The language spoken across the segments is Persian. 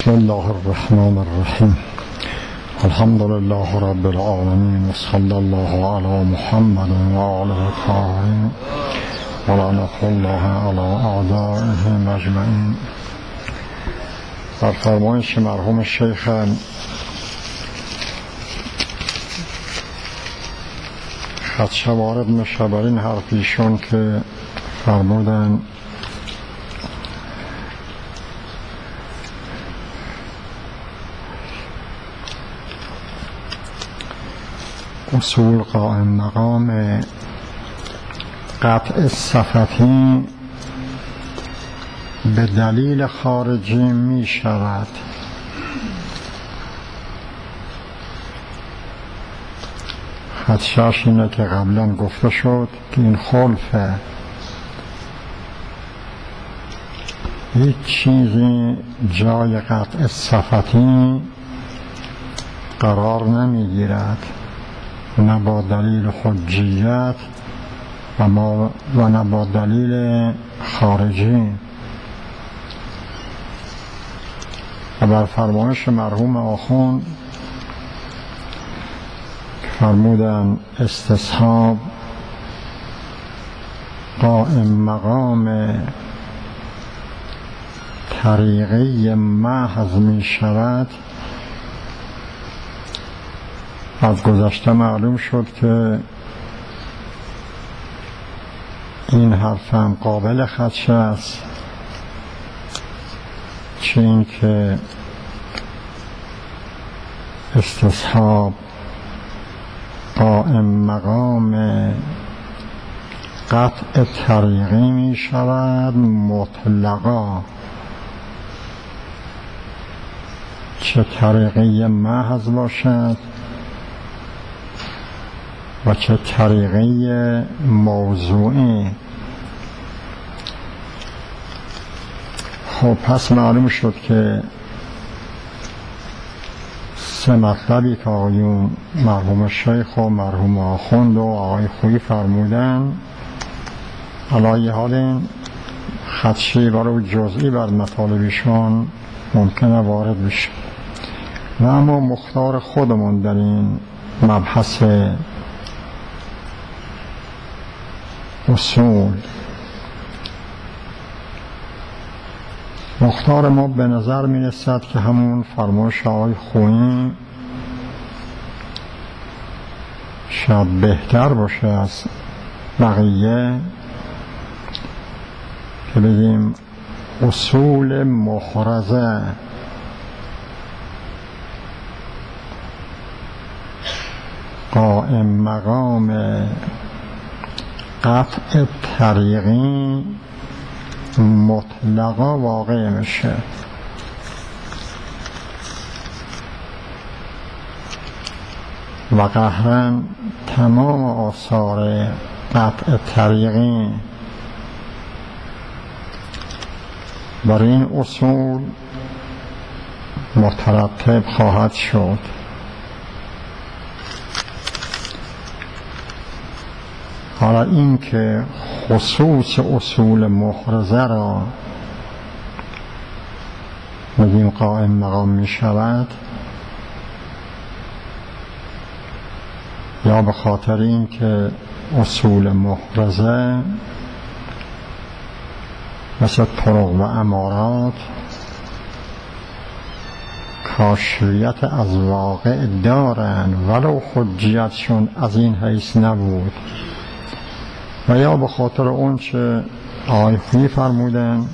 بسم الله الرحمن الرحیم. الحمد لله رب العالمین و صلی الله علی محمد و آله الطاهرین و لعنة الله علی اعدائهم اجمعین. در فرمایش مرحوم شیخ خدشوار ابن شبرین حرفیشون که فرمودن اصول قائم مقام قطع الصفتی به دلیل خارجی می شود. خدشه‌اش اینه که قبلا گفته شد که این خلفه، هیچ چیزی جای قطع الصفتی قرار نمی گیرد، نه با دلیل حجیت و نه با دلیل خارجی. و بر فرمایش مرحوم آخوند فرمودن استصحاب قائم مقام طریقی محض می شود. از گذشته معلوم شد که این حرفم قابل خدشه است، چه این که استصحاب قائم مقام قطع طریقی می شود مطلقا، چه طریقی محض باشد و چه طریقی موضوعی. خب پس معلوم شد که سه مطلبی که آقایون مرحوم شیخ و مرحوم آخوند و آقای خویی فرمودن، علایه حال این خدشی برای جزئی بر مطالبشان ممکنه وارد بشه، و اما مختار خودمون در این مبحث اصول، مختار ما به نظر می رسد که همون فرمایش آقای خویی شاید بهتر باشه از بقیه، که بگیم اصول محرزه قائم مقام قطع طریقی مطلقا واقع میشه. و قهرن تمام آثار قطع طریقی بر این اصول مترتب خواهد شد. حالا این که خصوص اصول محرزه را بگیم قائم مقام می شود، یا به خاطر این که اصول محرزه مثل طرق و امارات کاشفیت از واقع دارن ولو حجیتشون از این حیث نبود، و یا به خاطر اون چه آقای خویی فرمودن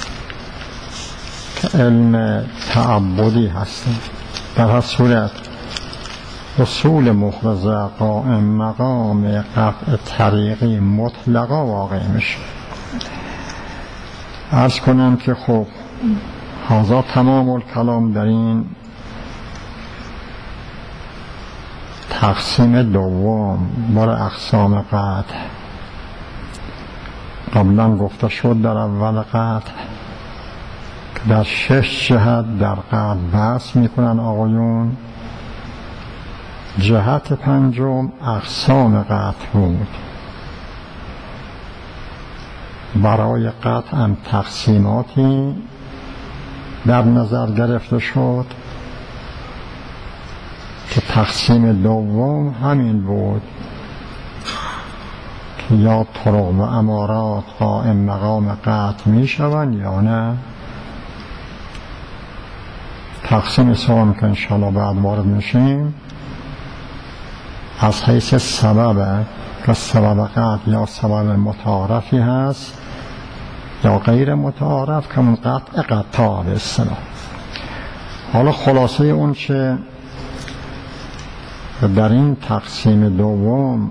که علم تعبدی هستن. در هر صورت اصول محرزه قائم مقام قطع طریقی مطلقا واقع میشه. عرض کنم که خب هذا تمام الکلام در این تقسیم دوم بر اقسام قطع. قبلا گفته شد در اول قطع که در 6 جهت در قطع بحث میکنن آقایون. جهت پنجم اقسام قطع بود. برای قطع هم تقسیماتی در نظر گرفته شد که تقسیم دوم همین بود که یا طرق و امارات قائم مقام قطع می شوند یا نه. تقسیم سوم که انشاءالله بعد وارد میشیم از حیث سبب که سبب قطع یا سبب متعارفی هست یا غیر متعارف که من قطع قطع به اصطلاح. حالا خلاصه اون چه در این تقسیم دوم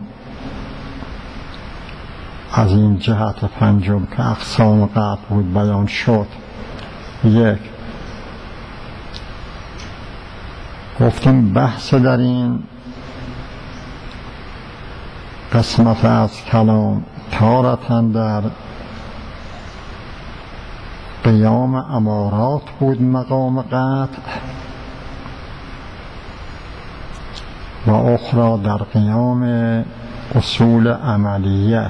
از این جهت پنجم که اقسام قطع بود بیان شد. یک، گفتیم بحث در این قسمت از کلام تارتاً در قیام امارات بود مقام قطع و اخرى در قیام اصول عملیه.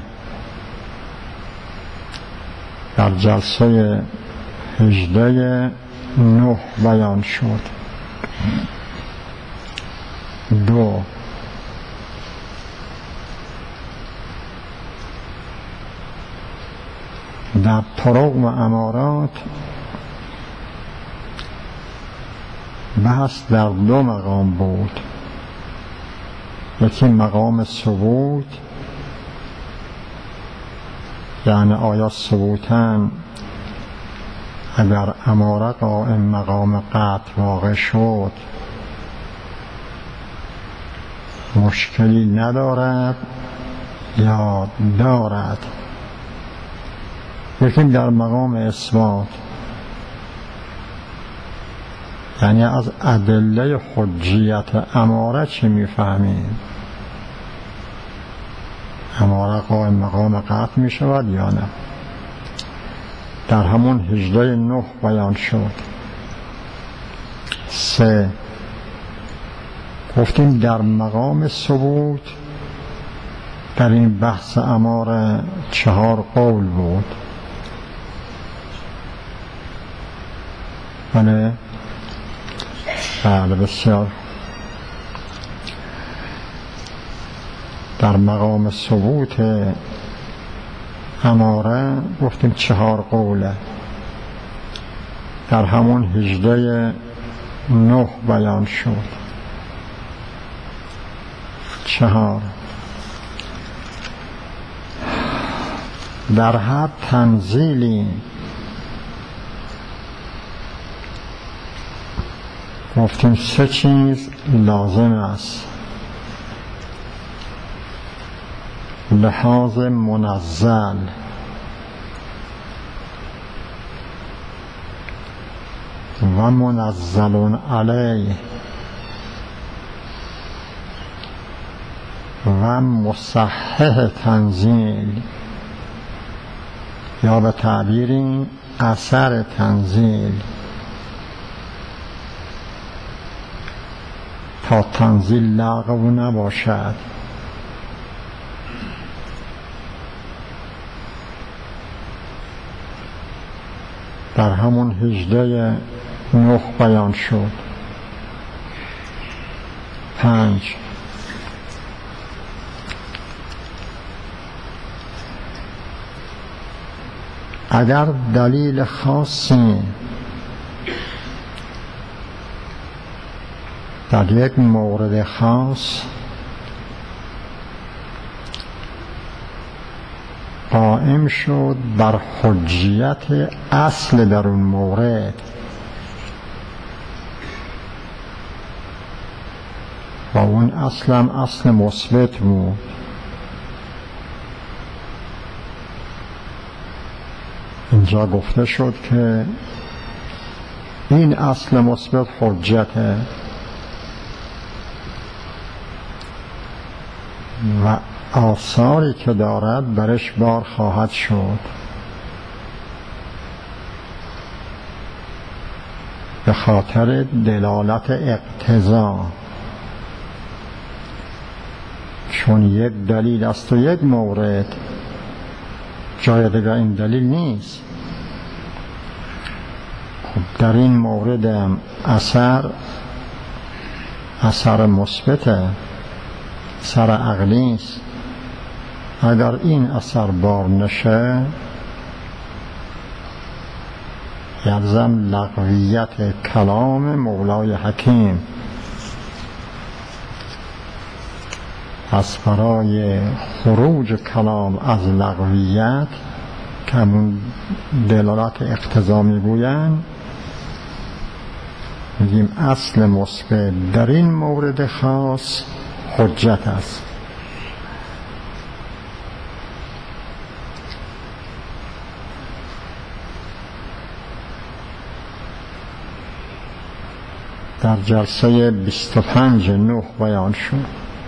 در جلسه 18/9 بیان شد. دو، در طرق و امارات بحث در دو مقام بود. یکی مقام ثبوت، یعنی آیا ثبوتاً اگر اماره قائم مقام قطع واقع شد مشکلی ندارد یا دارد. یکی در مقام اثبات، یعنی از ادله حجیت اماره چی میفهمیم؟ اماره قائم مقام قطع می شود یا نه؟ در همون 18/9 بیان شد. سه، گفتیم در مقام ثبوت در این بحث اماره 4 قول بود. بله بسیار. در مقام ثبوت اماره گفتیم 4 قوله. در همون 18/9 بیان شد. 4، در هر تنزیلی گفتیم 3 چیز لازم است: لحاظ منزل، و منزل علیه، و مصحح تنزیل، یا به تعبیری اثر تنزیل. تا تنزیل لغو نباشد. در همون 18/9 بیان شد. 5، اگر دلیل خاصی در یک مورد خاص قائم شد بر حجیت اصل در اون مورد و اون اصلا اصل مثبت بود، اینجا گفته شد که این اصل مثبت حجته و آثاری که دارد برش بار خواهد شد. به خاطر دلالت اقتضا، چون یک دلیل است و یک مورد، جای دیگر این دلیل نیست. خب در این مورد اثر مثبت، اثر عقلی است. اگر این اثر بار نشه یلزم لغویت کلام مولای حکیم. پس برای خروج کلام از لغویت که همون دلالت اقتضا میگویند میگیم اصل مثبت در این مورد خاص حجت است. در جلسه 25/9 بیان شد.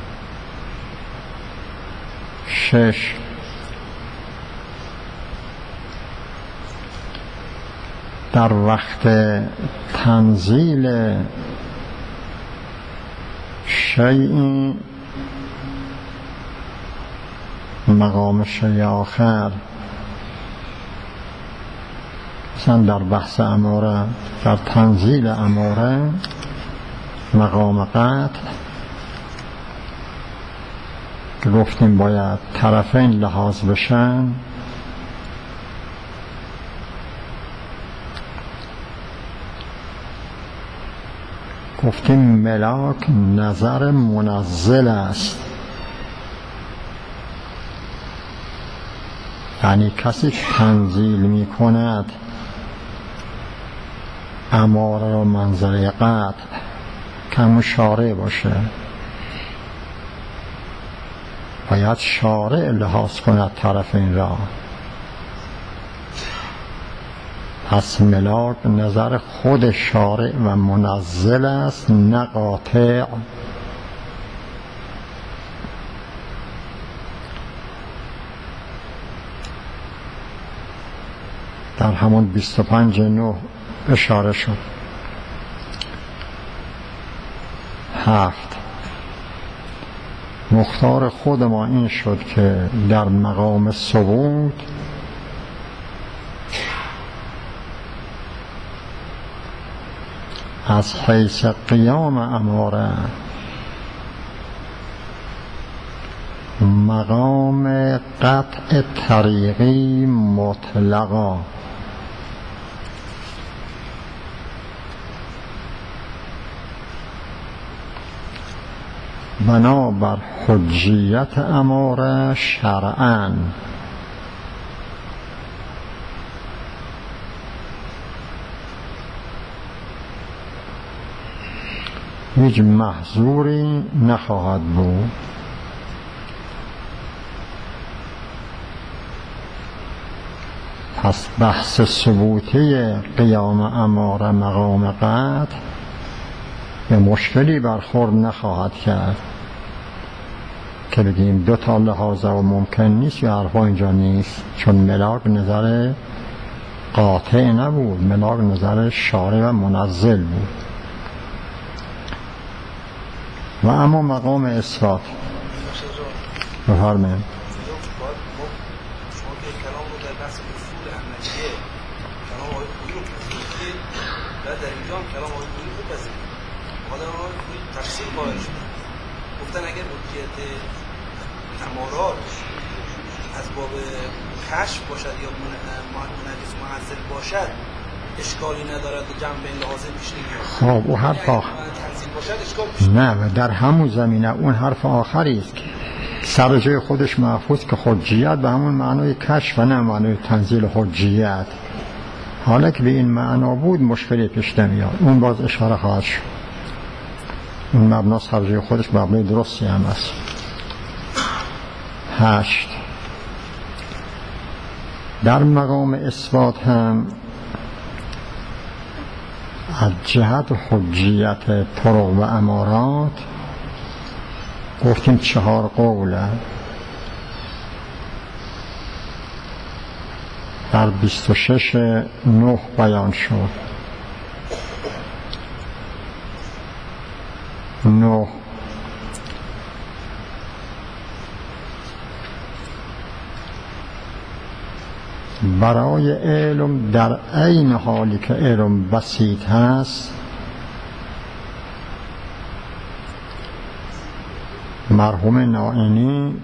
6 در وقت تنزیل شیئی مقام شیء آخر، مثلا در بحث اماره، در تنزیل اماره مقام قطع که گفتیم باید طرفین لحاظ بشن، گفتیم ملاک نظر منزل است، یعنی کسی تنزیل می کند اماره را منظره قطع که همون شارع باشه، باید شارع لحاظ کند طرف این را. پس ملاک نظر خود شارع و منزل است نه قاطع. در همون 25/9 اشاره شد. 7 مختار خود ما این شد که در مقام ثبوت از حیث قیام اماره مقام قطع طریقی مطلقا بنابر حجیت اماره شرعاً هیچ محظوری نخواهد بود. پس بحث ثبوتی قیام اماره مقام قطع به مشکلی برخورد نخواهد کرد که بگیم دو تا لحاظه و ممکن نیست یا حرفا اینجا نیست، چون ملاک نظر قاطع نبود، ملاک نظر شارع و منزل بود. و اما مقام اثبات بفرمایید. گفتن اگر حجیت امارات از باب کشف باشد یا منجز منزل باشد اشکالی ندارد، جمع بین لحاظه پیش نمیاد. خب او حرف آخر نه و در همون زمینه اون حرف آخری است که سر جای خودش محفوظ که حجیت به همون معنای کشف و نه معنای تنزیل حجیت. حالا که به این معنا بود مشکلی پیش نمیاد، اون باز اشاره خواهد شد. اون مبنا سر جای خودش مبنای درستی هم است. 8 در مقام اثبات هم از جهت حجیت طرق و امارات گفتیم 4 قوله. در 26/9 بیان شد. 9 برای علم در عین حالی که علم بسیط هست، مرحوم نائینی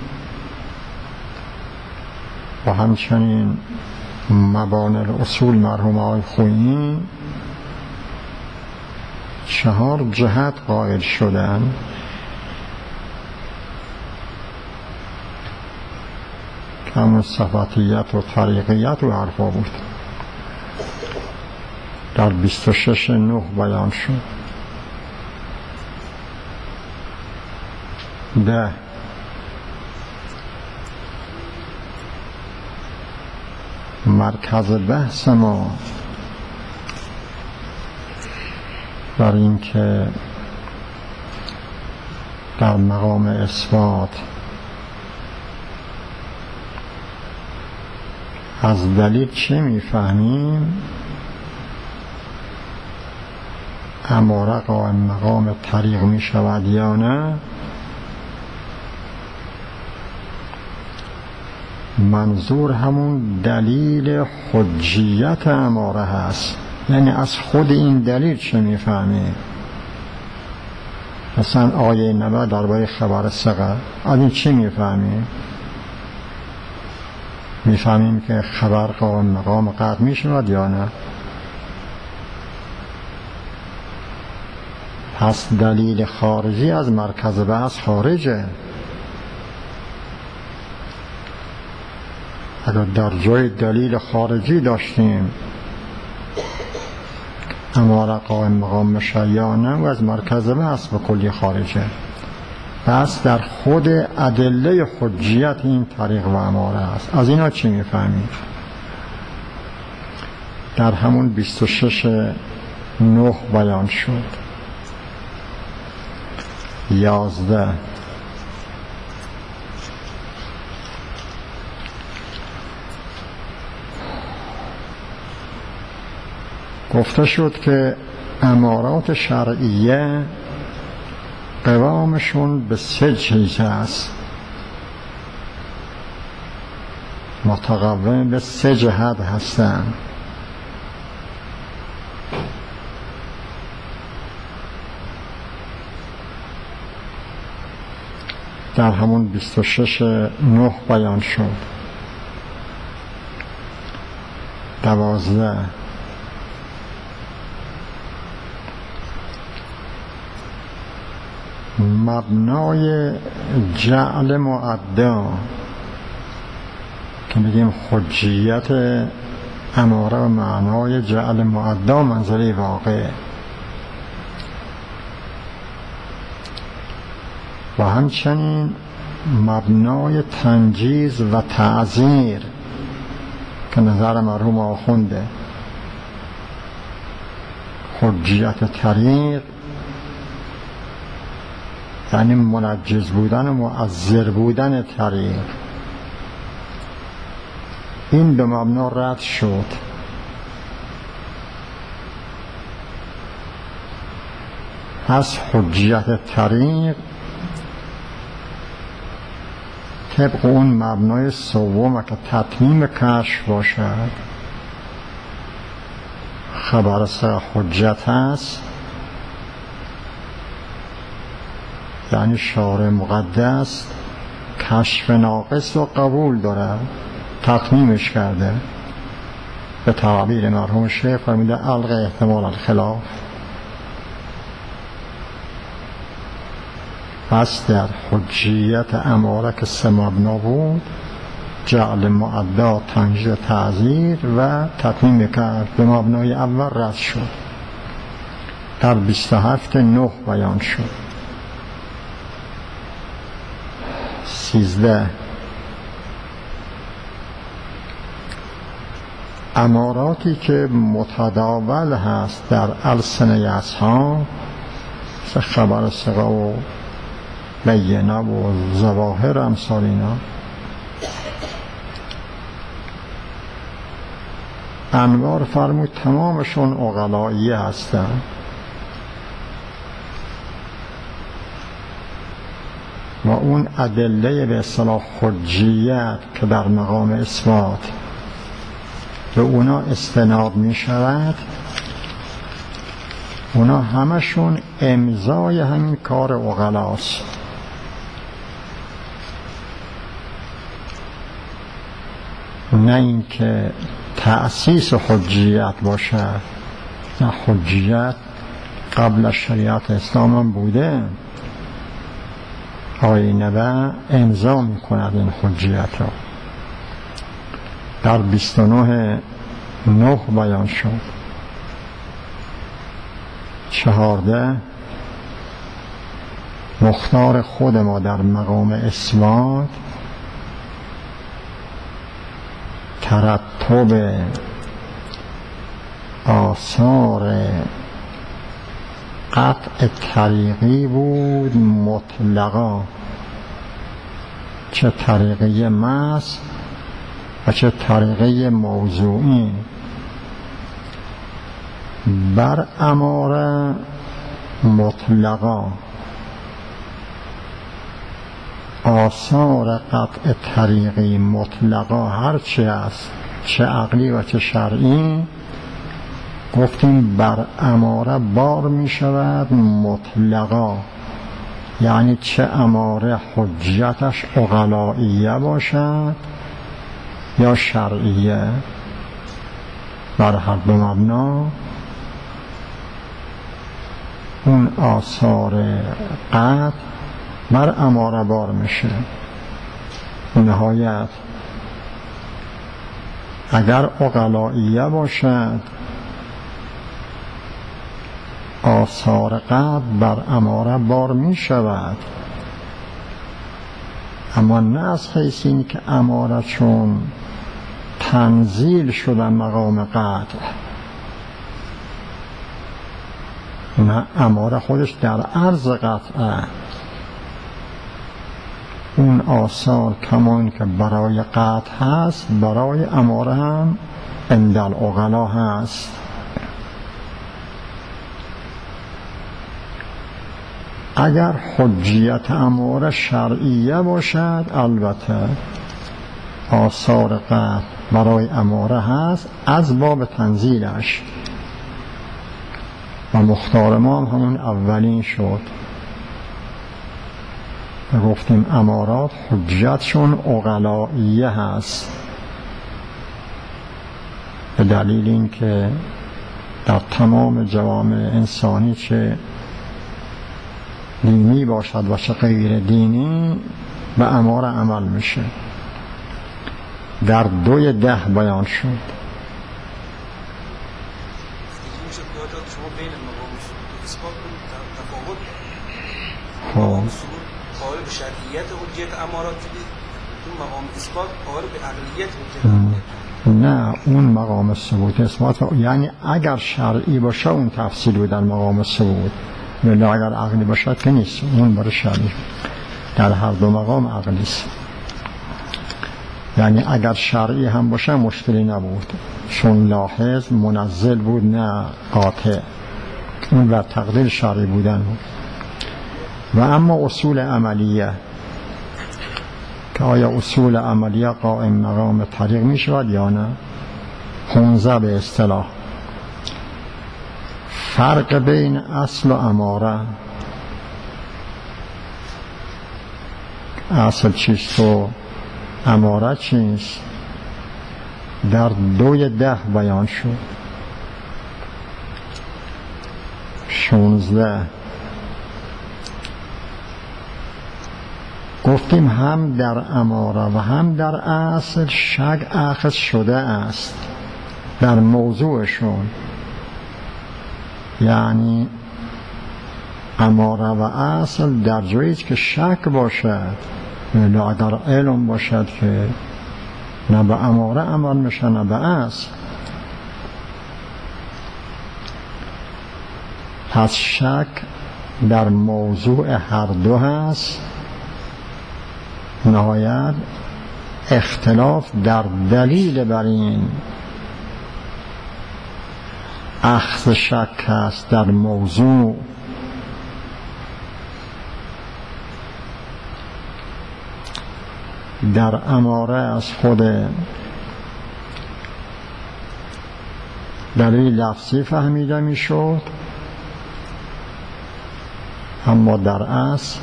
و همچنین مبانی الاصول مرحوم آقای خویی 4 جهت قائل شدن که همون صفتیت و طریقیت و حرفا بود. در 26/9 بیان شد. 10 مرکز بحث ما بر این که در مقام اثبات از دلیل چه میفهمیم؟ اماره قائم مقام طریق می شود یا نه؟ منظور همون دلیل حجیت اماره هست، یعنی از خود این دلیل چه میفهمیم؟ مثلا آیه 90 درباره خبر ثقه، از این چی میفهمیم؟ میفهمیم که خبر قائم مقام قطع میشود یا نه؟ پس دلیل خارجی از مرکز بحث خارجه. اگر در جای دلیل خارجی داشتیم اماره قائم مقام میشه یا نه، و از مرکز بحث به کلی خارجه. پس در خود ادله حجیت این طریق و اماره است. از اینا چی میفهمیم؟ در همون 26/9 بیان شد. 11 گفته شد که امارات شرعیه قوامشون به 3 چیز است، متقوم به 3 جهت هستن. در همون 26/9 بیان شد. 12 مبنای جعل معدا که میگیم حجیت اماره و معنای جعل معدا منظره واقع، و همچنین مبنای تنجیز و تعذیر که نظر مرحوم آخونده. حجیت طریق یعنی منجز بودن و معذر بودن طریق، این به مبنا رد شد. پس حجیت طریق طبق اون مبنای سوم که تتمیم کشف باشد، خبر ثقه حجت هست، یعنی شارع مقدس کشف ناقص و قبول داره، تتمیمش کرده. به تعبیر مرحوم شیخ فرمیده الغ احتمال الخلاف. پس در حجیت اماره که 3 مبنا بود، جعل معدا، تنجیز، تعذیر و تتمیم کرد، به مبنای اول رد شد. در 27/9 بیان شد. 13 اماراتی که متداول هست در السنه اصحاب، مثل خبر ثقه و بینه و ظواهر امثال اینا، انوار فرمود تمامشون عقلائیه هستن. و اون ادله به اصطلاح حجیت که در مقام اثبات به اونا استناد می شود، اونا همشون امضای همین کار عقلاست. نه اینکه تأسیس حجیت باشه، نه، حجیت قبل از شریعت اسلام هم بوده. آیه نبی امضا می کند این حجیت را. در 29 بیان شد. 14 مختار خود ما در مقام اثبات ترتب آثار قطع طریقی بود مطلقا، چه طریقه محض و چه طریقه موضوعی، بر اماره مطلقا. آثار قطع طریقی مطلقا هرچی است، چه عقلی و چه شرعی، گفتیم بر اماره بار می شود مطلقا، یعنی چه اماره حجتش عقلائیه باشد یا شرعیه، بر هر دو مبنا اون آثار قطع بر اماره بار میشه. نهایت اگر عقلائیه باشد آثار قطع بر اماره بار می شود، اما نه از حیث این که اماره چون تنزیل شدن مقام قطع، نه، اماره خودش در عرض قطعه. اون آثار کمان که برای قطع هست برای اماره هم عند العقلا هست. اگر حجیت اماره شرعیه باشد البته آثار قطع برای اماره هست از باب تنزیلش، و مختار ما هم همون اولین شد. گفتیم امارات حجتشون عقلائیه هست، به دلیل این که در تمام جوامع انسانی چه دینی باشد و چه غیر دینی به اماره عمل میشه. در 2:10 بیان شد. مقام قائل به شرعیت حجیت امارات دید، اون مقام اثبات قائل به عقلیت حجیت. نه، اون مقام ثبوت اثبات، یعنی اگر شرعی باشه اون تفصیل بود در مقام ثبوت، ولی اگر عقلی باشه که نیست، اون برای شرعی. در هر دو مقام عقلی است. یعنی اگر شرعی هم باشه مشکلی نبود، چون لاحظ منزل بود نه قاطع، اون بر تقدیر شرعی بودن بود. و اما اصول عملیه که آیا اصول عملیه قائم مقام طریق می شود یا نه؟ 15 به اصطلاح. فرق بین اصل و اماره. اصل چیست و اماره چیست؟ در 2:10 بیان شد. 16 گفتیم هم در اماره و هم در اصل شک اخذ شده است در موضوعشون، یعنی اماره و اصل در جایی که شک باشد، ولی اگر علم باشد که نه به اماره عمل میشه نه به اصل، پس شک در موضوع هر دو هست. نهایت اختلاف در دلیل بر این اخذ شک است در موضوع. در اماره از خود دلیل لفظی فهمیده میشد، اما در اصل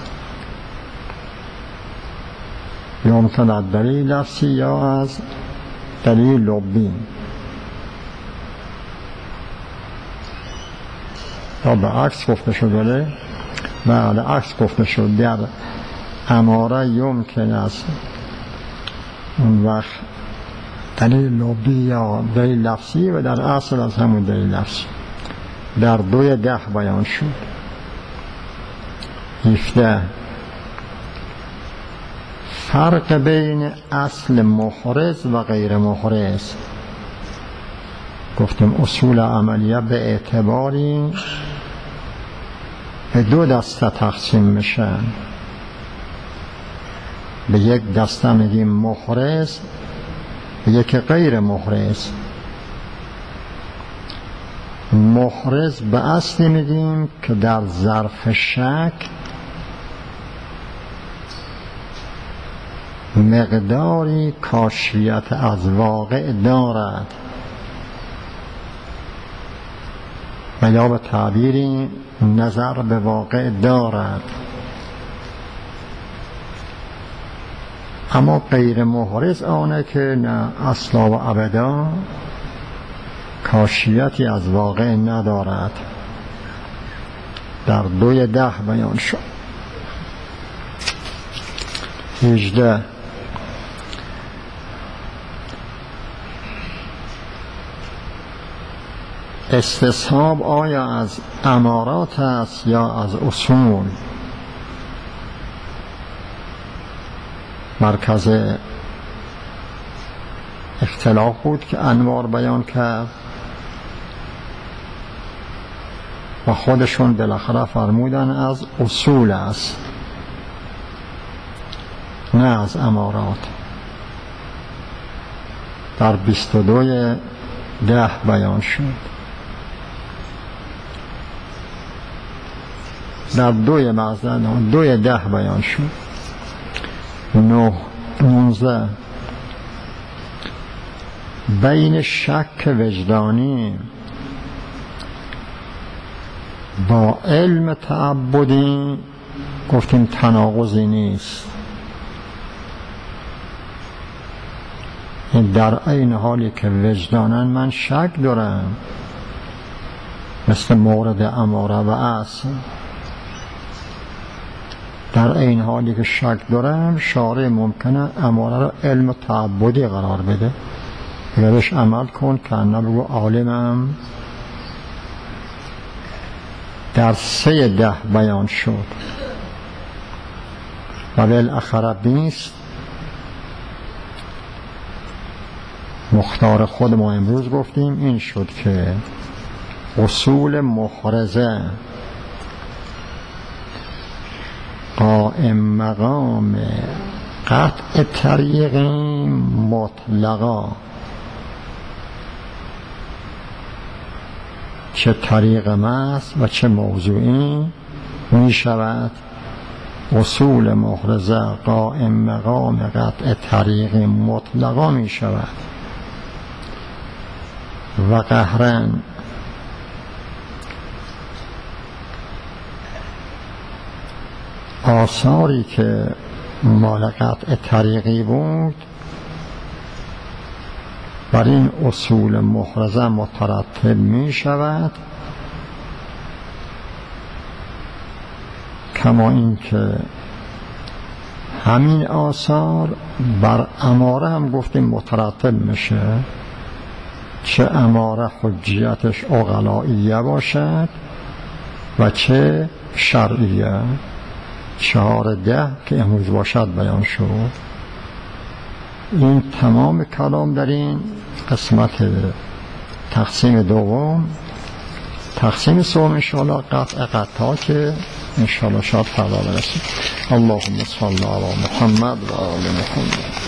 یمکن از دلیل لفظی یا از دلیل لبی یا به عکس گفته شده. بله عکس گفته شد. در اماره یمکن است اون وقت دلیل لبی یا دلیل لفظی و در اصل از همون دلیل لفظی. در 2:10 بیان شد. 17 فرق بین اصل محرز و غیر محرز. گفتیم اصول عملیه به اعتباری به 2 دسته تقسیم میشن. به یک دسته میگیم محرز، به یک غیر محرز. محرز به اصلی میگیم که در ظرف شک مقداری کاشفیت از واقع دارد و یا به تعبیری نظر به واقع دارد. اما غیر محرز آنه که نه اصلا و ابدا کاشفیتی از واقع ندارد. در 2:10 بیان شد. 18 استصحاب آیا از امارات است یا از اصول؟ مرکز اختلاف بود که انوار بیان کرد و خودشون بالاخره فرمودن از اصول است نه از امارات. در 22:10 بیان شد. در 2:10 بیان شد. 19 بین شک وجدانی با علم تعبدی گفتیم تناقضی نیست. در این حالی که وجدانن من شک دارم مثل مورد اماره و اصل، در این حالی که شک دارم شارع ممکنه اماره را علم تعبدی قرار بده، بهش عمل کن که نبگو عالمم. در 3:10 بیان شد و بالاخره 20 مختار خود ما امروز گفتیم این شد که اصول محرزه قائم مقام قطع طریق مطلقا، چه طریق محض و چه موضوعی می شود. اصول محرزه قائم مقام قطع طریق مطلقا می شود و قهرن آثاری که مال قطع طریقی بود بر این اصول محرزه مترتب می شود، کما این که همین آثار بر اماره هم گفتیم مترتب میشه، چه اماره حجیتش عقلائیه باشد و چه شرعیه. 4:10 که امروز باشد بیان شد. این تمام کلام در این قسمت تقسیم دوم. تقسیم سوم انشاءالله قطع قطعا که انشاءالله شاید فردا برسید. اللهم صل علی محمد و آل محمد.